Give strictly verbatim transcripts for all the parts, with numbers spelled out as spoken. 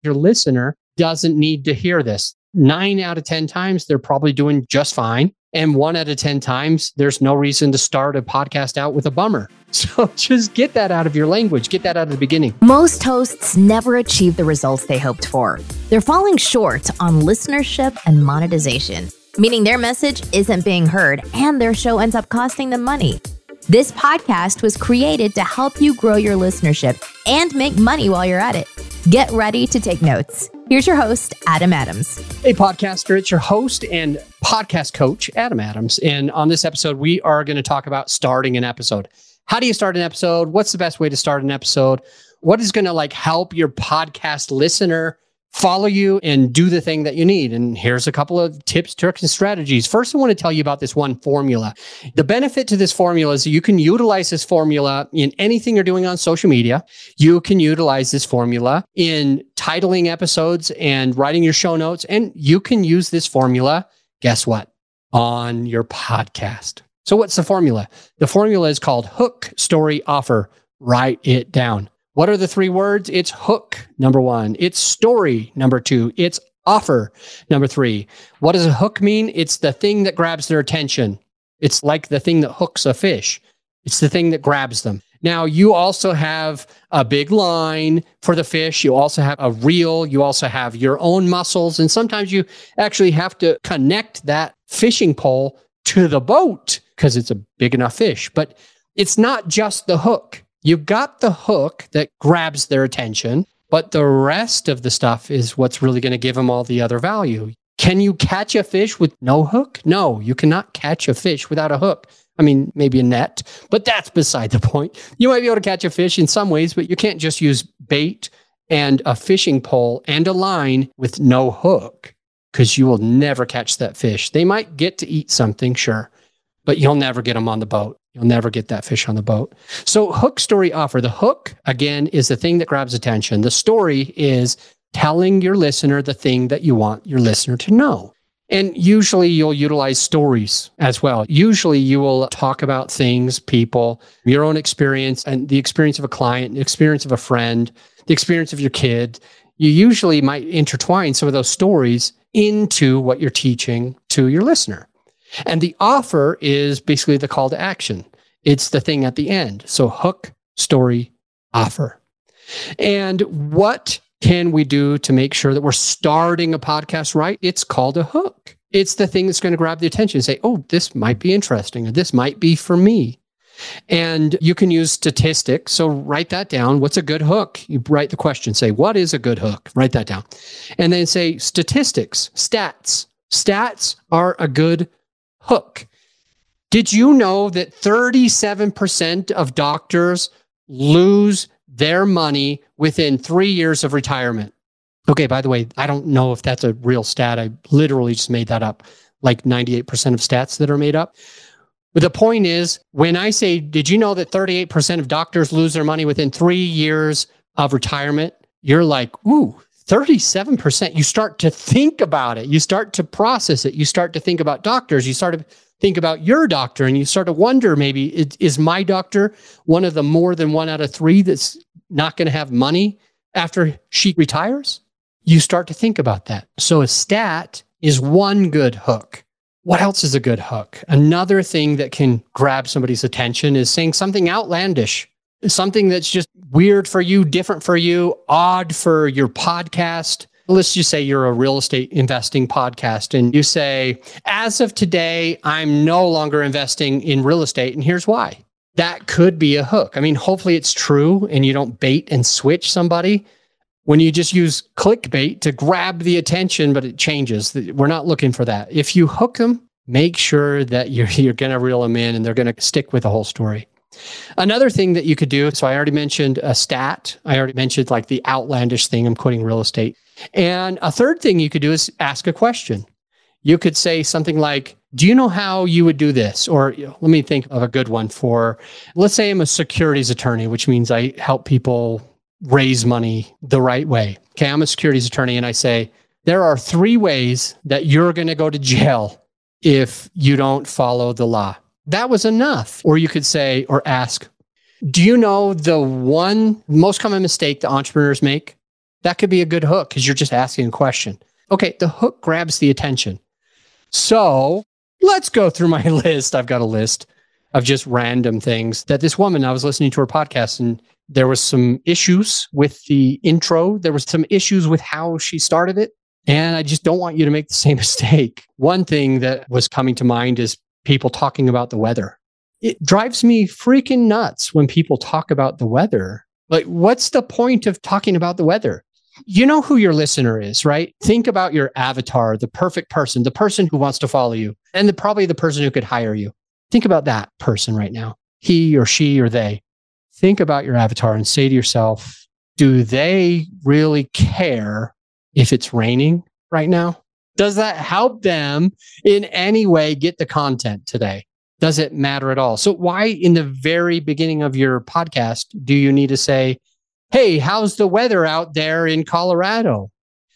Your listener doesn't need to hear this. Nine out of ten times, they're probably doing just fine. And one out of ten times, there's no reason to start a podcast out with a bummer. So just get that out of your language. Get that out of the beginning. Most hosts never achieve the results they hoped for. They're falling short on listenership and monetization, meaning their message isn't being heard and their show ends up costing them money. This podcast was created to help you grow your listenership and make money while you're at it. Get ready to take notes. Here's your host, Adam Adams. Hey, podcaster, it's your host and podcast coach, Adam Adams. And on this episode, we are going to talk about starting an episode. How do you start an episode? What's the best way to start an episode? What is going to like help your podcast listener follow you and do the thing that you need? And here's a couple of tips, tricks, and strategies. First, I want to tell you about this one formula. The benefit to this formula is that you can utilize this formula in anything you're doing on social media. You can utilize this formula in titling episodes and writing your show notes. And you can use this formula, guess what? On your podcast. So what's the formula? The formula is called hook, story, offer. Write it down. What are the three words? It's hook, number one. It's story, number two. It's offer, number three. What does a hook mean? It's the thing that grabs their attention. It's like the thing that hooks a fish. It's the thing that grabs them. Now, you also have a big line for the fish. You also have a reel. You also have your own muscles. And sometimes you actually have to connect that fishing pole to the boat because it's a big enough fish. But it's not just the hook. You've got the hook that grabs their attention, but the rest of the stuff is what's really going to give them all the other value. Can you catch a fish with no hook? No, you cannot catch a fish without a hook. I mean, maybe a net, but that's beside the point. You might be able to catch a fish in some ways, but you can't just use bait and a fishing pole and a line with no hook because you will never catch that fish. They might get to eat something, sure, but you'll never get them on the boat. You'll never get that fish on the boat. So hook, story, offer. The hook, again, is the thing that grabs attention. The story is telling your listener the thing that you want your listener to know. And usually you'll utilize stories as well. Usually you will talk about things, people, your own experience and the experience of a client, the experience of a friend, the experience of your kid. You usually might intertwine some of those stories into what you're teaching to your listener. And the offer is basically the call to action. It's the thing at the end. So hook, story, offer. And what can we do to make sure that we're starting a podcast right? It's called a hook. It's the thing that's going to grab the attention and say, oh, this might be interesting, or this might be for me. And you can use statistics. So write that down. What's a good hook? You write the question, say, what is a good hook? Write that down. And then say statistics, stats. Stats are a good hook. Did you know that thirty-seven percent of doctors lose their money within three years of retirement? Okay, by the way, I don't know if that's a real stat. I literally just made that up, like ninety-eight percent of stats that are made up. But the point is, when I say, did you know that thirty-eight percent of doctors lose their money within three years of retirement? You're like, ooh, thirty-seven percent. You start to think about it. You start to process it. You start to think about doctors. You start to think about your doctor, and you start to wonder, maybe, is my doctor one of the more than one out of three that's not going to have money after she retires? You start to think about that. So a stat is one good hook. What else is a good hook? Another thing that can grab somebody's attention is saying something outlandish, something that's just weird for you, different for you, odd for your podcast. Let's just say you're a real estate investing podcast and you say, as of today, I'm no longer investing in real estate. And here's why. That could be a hook. I mean, hopefully it's true and you don't bait and switch somebody. When you just use clickbait to grab the attention, but it changes. We're not looking for that. If you hook them, make sure that you're, you're going to reel them in and they're going to stick with the whole story. Another thing that you could do, so I already mentioned a stat. I already mentioned like the outlandish thing. I'm quoting real estate. And a third thing you could do is ask a question. You could say something like, do you know how you would do this? Or you know, let me think of a good one for, let's say I'm a securities attorney, which means I help people raise money the right way. Okay, I'm a securities attorney and I say, there are three ways that you're going to go to jail if you don't follow the law. That was enough. Or you could say or ask, do you know the one most common mistake that entrepreneurs make? That could be a good hook because you're just asking a question. Okay, the hook grabs the attention. So let's go through my list. I've got a list of just random things that this woman, I was listening to her podcast, and there was some issues with the intro. There was some issues with how she started it. And I just don't want you to make the same mistake. One thing that was coming to mind is people talking about the weather. It drives me freaking nuts when people talk about the weather. Like, what's the point of talking about the weather? You know who your listener is, right? Think about your avatar, the perfect person, the person who wants to follow you, and the, probably the person who could hire you. Think about that person right now, he or she or they. Think about your avatar and say to yourself, do they really care if it's raining right now? Does that help them in any way get the content today? Does it matter at all? So why in the very beginning of your podcast do you need to say, hey, how's the weather out there in Colorado?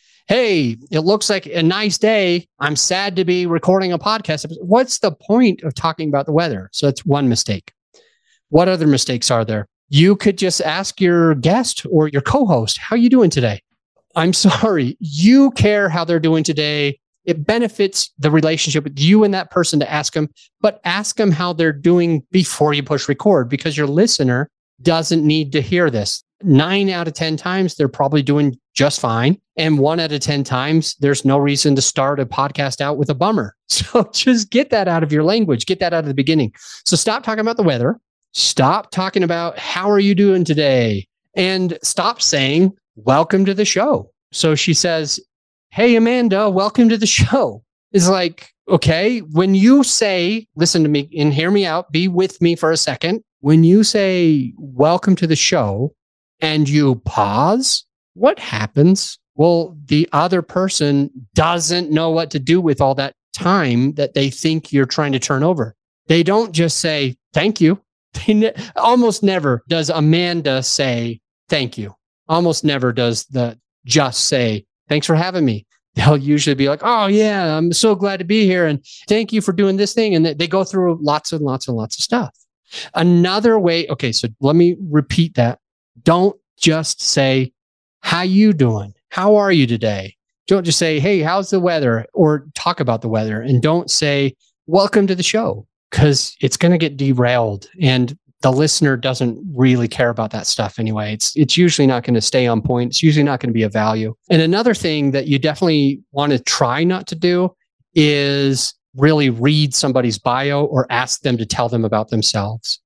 Hey, it looks like a nice day. I'm sad to be recording a podcast. What's the point of talking about the weather? So that's one mistake. What other mistakes are there? You could just ask your guest or your co-host, how are you doing today? I'm sorry, you care how they're doing today. It benefits the relationship with you and that person to ask them, but ask them how they're doing before you push record, because your listener doesn't need to hear this. Nine out of ten times, they're probably doing just fine. And one out of ten times, there's no reason to start a podcast out with a bummer. So just get that out of your language. Get that out of the beginning. So stop talking about the weather. Stop talking about how are you doing today? And stop saying, welcome to the show. So she says, hey, Amanda, welcome to the show. It's like, okay, when you say, listen to me and hear me out, be with me for a second. When you say, welcome to the show, and you pause, what happens? Well, the other person doesn't know what to do with all that time that they think you're trying to turn over. They don't just say, thank you. Ne- almost never does Amanda say, thank you. Almost never does the just say, thanks for having me. They'll usually be like, oh yeah, I'm so glad to be here. And thank you for doing this thing. And they go through lots and lots and lots of stuff. Another way. Okay. So let me repeat that. Don't just say, how you doing? How are you today? Don't just say, hey, how's the weather? Or talk about the weather. And don't say, welcome to the show, because it's going to get derailed. And the listener doesn't really care about that stuff anyway. It's it's usually not going to stay on point. It's usually not going to be of value. And another thing that you definitely want to try not to do is really read somebody's bio or ask them to tell them about themselves.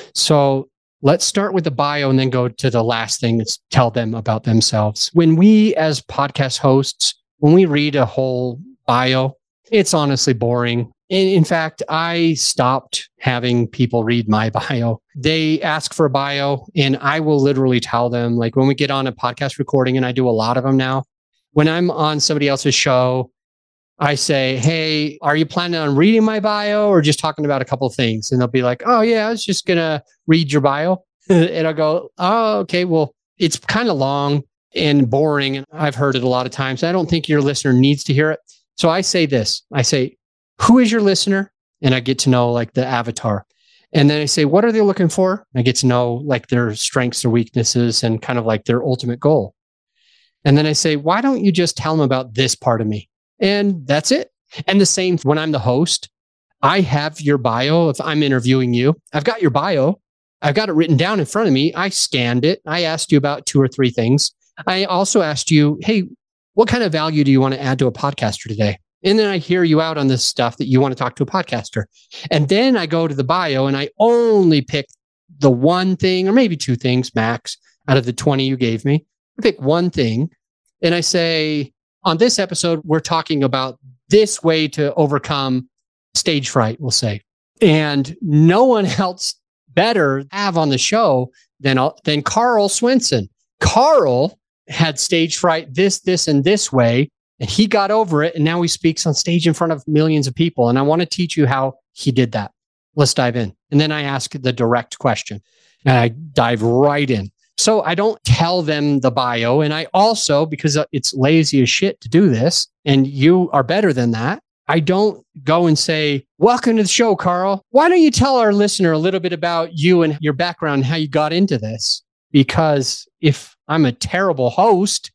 So let's start with the bio and then go to the last thing that's tell them about themselves. When we as podcast hosts, when we read a whole bio, it's honestly boring. In fact, I stopped having people read my bio. They ask for a bio and I will literally tell them, like when we get on a podcast recording, and I do a lot of them now, when I'm on somebody else's show, I say, hey, are you planning on reading my bio or just talking about a couple of things? And they'll be like, oh yeah, I was just going to read your bio. And I'll go, oh, okay, well, it's kind of long and boring. And I've heard it a lot of times. I don't think your listener needs to hear it. So I say this, I say, who is your listener? And I get to know like the avatar. And then I say, what are they looking for? I get to know like their strengths or weaknesses and kind of like their ultimate goal. And then I say, why don't you just tell them about this part of me? And that's it. And the same when I'm the host, I have your bio. If I'm interviewing you, I've got your bio. I've got it written down in front of me. I scanned it. I asked you about two or three things. I also asked you, hey, what kind of value do you want to add to a podcaster today? And then I hear you out on this stuff that you want to talk to a podcaster. And then I go to the bio and I only pick the one thing or maybe two things max out of the twenty you gave me. I pick one thing and I say, on this episode, we're talking about this way to overcome stage fright, we'll say. And no one else better have on the show than, than Carl Swenson. Carl had stage fright this, this, and this way. And he got over it. And now he speaks on stage in front of millions of people. And I want to teach you how he did that. Let's dive in. And then I ask the direct question and I dive right in. So I don't tell them the bio. And I also, because it's lazy as shit to do this, and you are better than that, I don't go and say, welcome to the show, Carl. Why don't you tell our listener a little bit about you and your background, how you got into this? Because if I'm a terrible host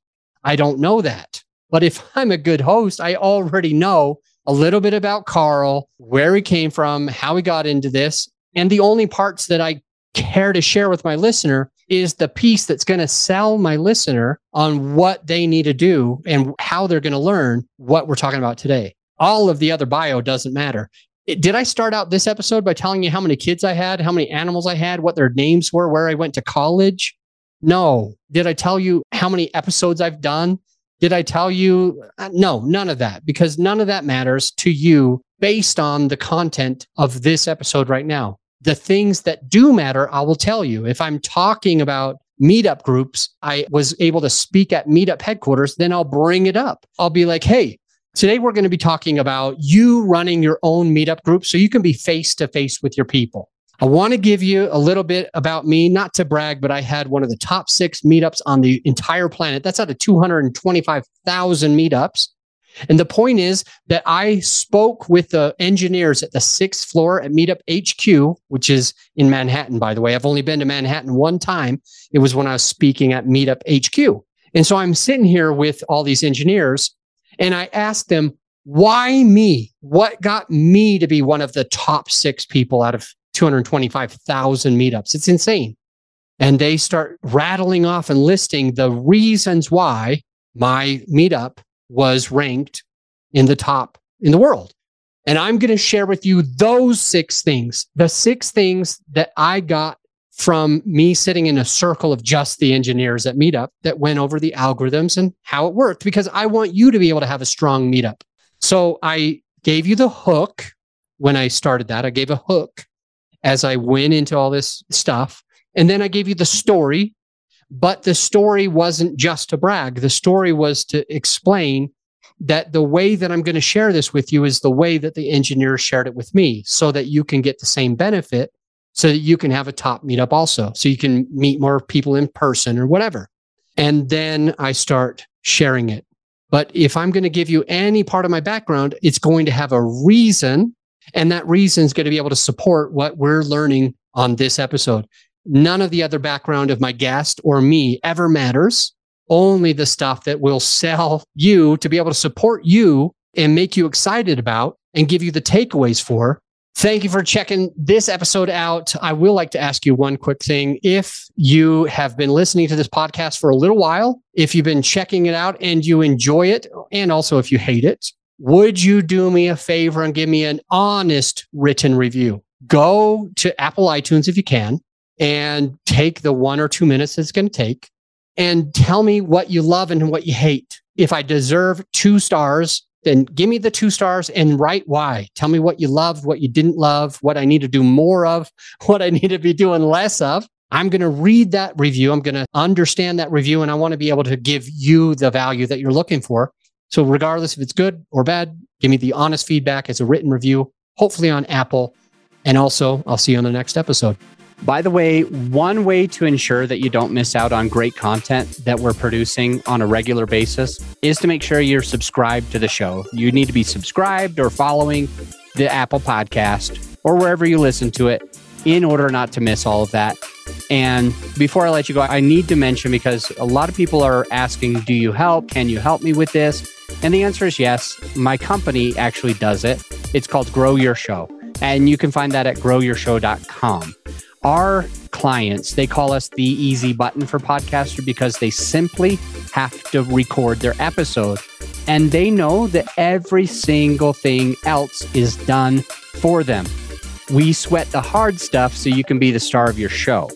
I don't know that. But if I'm a good host, I already know a little bit about Carl, where he came from, how he got into this. And the only parts that I care to share with my listener is the piece that's going to sell my listener on what they need to do and how they're going to learn what we're talking about today. All of the other bio doesn't matter. It, did I start out this episode by telling you how many kids I had, how many animals I had, what their names were, where I went to college? No. Did I tell you how many episodes I've done? Did I tell you? Uh, no, none of that, because none of that matters to you based on the content of this episode right now. The things that do matter, I will tell you. If I'm talking about meetup groups, I was able to speak at meetup headquarters, then I'll bring it up. I'll be like, hey, today we're going to be talking about you running your own meetup group so you can be face to face with your people. I want to give you a little bit about me, not to brag, but I had one of the top six meetups on the entire planet. That's out of two hundred twenty-five thousand meetups. And the point is that I spoke with the engineers at the sixth floor at Meetup H Q, which is in Manhattan, by the way. I've only been to Manhattan one time. It was when I was speaking at Meetup H Q. And so I'm sitting here with all these engineers, and I asked them, why me? What got me to be one of the top six people out of two hundred twenty-five thousand meetups? It's insane. And they start rattling off and listing the reasons why my meetup was ranked in the top in the world. And I'm going to share with you those six things, the six things that I got from me sitting in a circle of just the engineers at Meetup that went over the algorithms and how it worked, because I want you to be able to have a strong meetup. So I gave you the hook when I started that. I gave a hook as I went into all this stuff. And then I gave you the story, but the story wasn't just to brag. The story was to explain that the way that I'm going to share this with you is the way that the engineers shared it with me, so that you can get the same benefit, so that you can have a top meetup also, so you can meet more people in person or whatever. And then I start sharing it. But if I'm going to give you any part of my background, it's going to have a reason, and that reason is going to be able to support what we're learning on this episode. None of the other background of my guest or me ever matters. Only the stuff that will sell you to be able to support you and make you excited about and give you the takeaways for. Thank you for checking this episode out. I will like to ask you one quick thing. If you have been listening to this podcast for a little while, if you've been checking it out and you enjoy it, and also if you hate it, would you do me a favor and give me an honest written review? Go to Apple iTunes if you can, and take the one or two minutes it's going to take and tell me what you love and what you hate. If I deserve two stars, then give me the two stars and write why. Tell me what you loved, what you didn't love, what I need to do more of, what I need to be doing less of. I'm going to read that review. I'm going to understand that review, and I want to be able to give you the value that you're looking for. So regardless if it's good or bad, give me the honest feedback as a written review, hopefully on Apple. And also, I'll see you on the next episode. By the way, one way to ensure that you don't miss out on great content that we're producing on a regular basis is to make sure you're subscribed to the show. You need to be subscribed or following the Apple Podcast or wherever you listen to it in order not to miss all of that. And before I let you go, I need to mention, because a lot of people are asking, do you help? Can you help me with this? And the answer is yes. My company actually does it. It's called Grow Your Show. And you can find that at grow your show dot com. Our clients, they call us the easy button for podcaster, because they simply have to record their episode. And they know that every single thing else is done for them. We sweat the hard stuff so you can be the star of your show.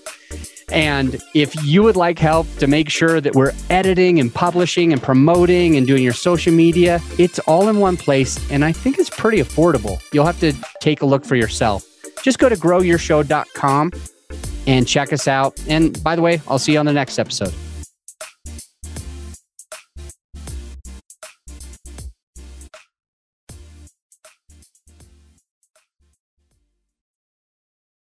And if you would like help to make sure that we're editing and publishing and promoting and doing your social media, it's all in one place. And I think it's pretty affordable. You'll have to take a look for yourself. Just go to grow your show dot com and check us out. And by the way, I'll see you on the next episode.